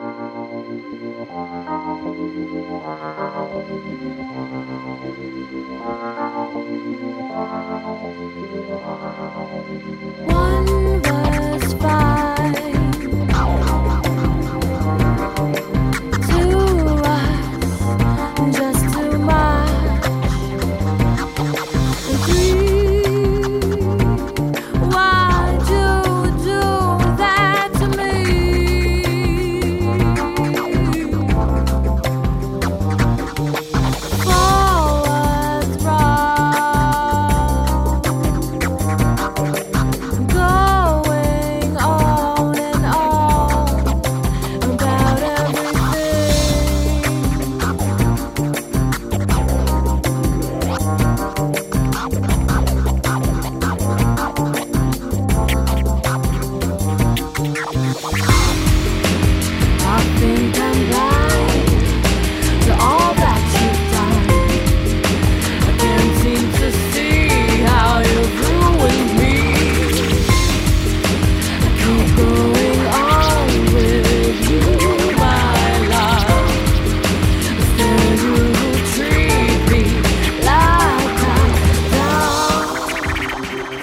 One was fine. Two was just too much. And three, why'd you do that to me? Four was wrong. Going on and on about everything. I think I'm blind to all that you've done. I can't seem to see how you've ruined me. I keep going on with you, my love. Instead you treat me like I'm done.